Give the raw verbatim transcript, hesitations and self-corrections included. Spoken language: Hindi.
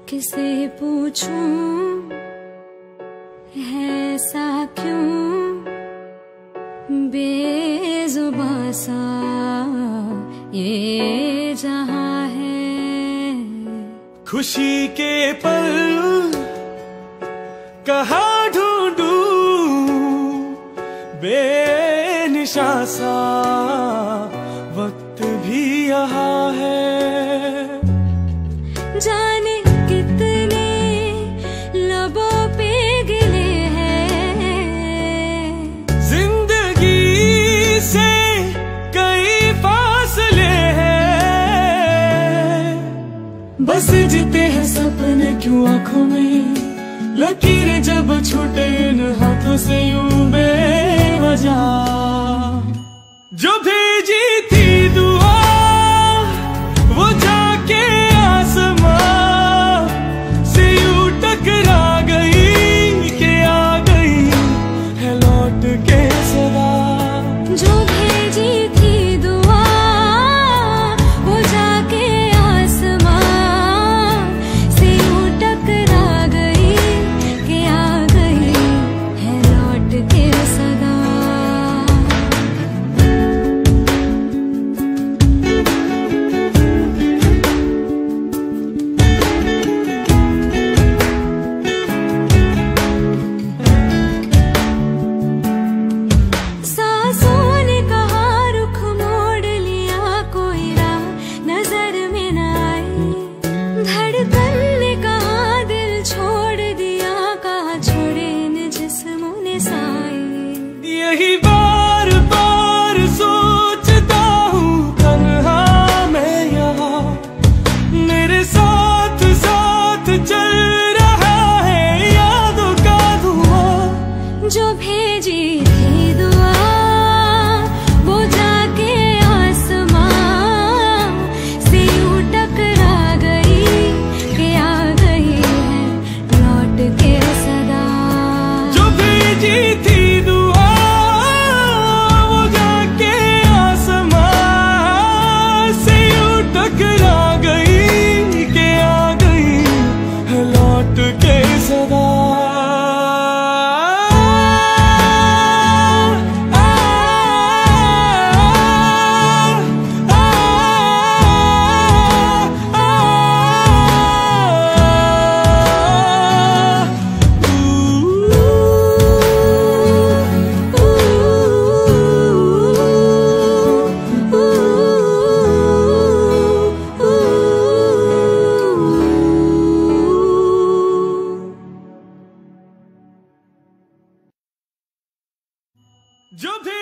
किसे पूछूं ऐसा क्यों बेजुबां सा ये जहां है। खुशी के पल कहाँ ढूंढूं बेनिशा सा वक्त भी यहाँ है। जाने कितने लबों पे गिले हैं जिंदगी से कई फासले हैं। बस जीते हैं सपने क्यों आंखों में, लकीरें जब छूटे इन हाथों से यूं बेवजह। जो भेजी थी दुआ वो जाके आसमां से यूं टकरा गई कि आ गई है लौट के सदा। जो भेजी थी दुआ वो जाके आसमां से यूं टकरा गई कि आ गई है लौट के सदा। यही बार बार सोचता हूँ तन्हा मैं यहाँ, मेरे साथ साथ चल रहा है यादों का धुआं। जो भेजी थी दुआ वो जाके आसमां से यूं टकरा गई कि आ गई है लौट के सदा। जो भेजी थी टकरा गई के आ गई है लौट के सदा। जो भी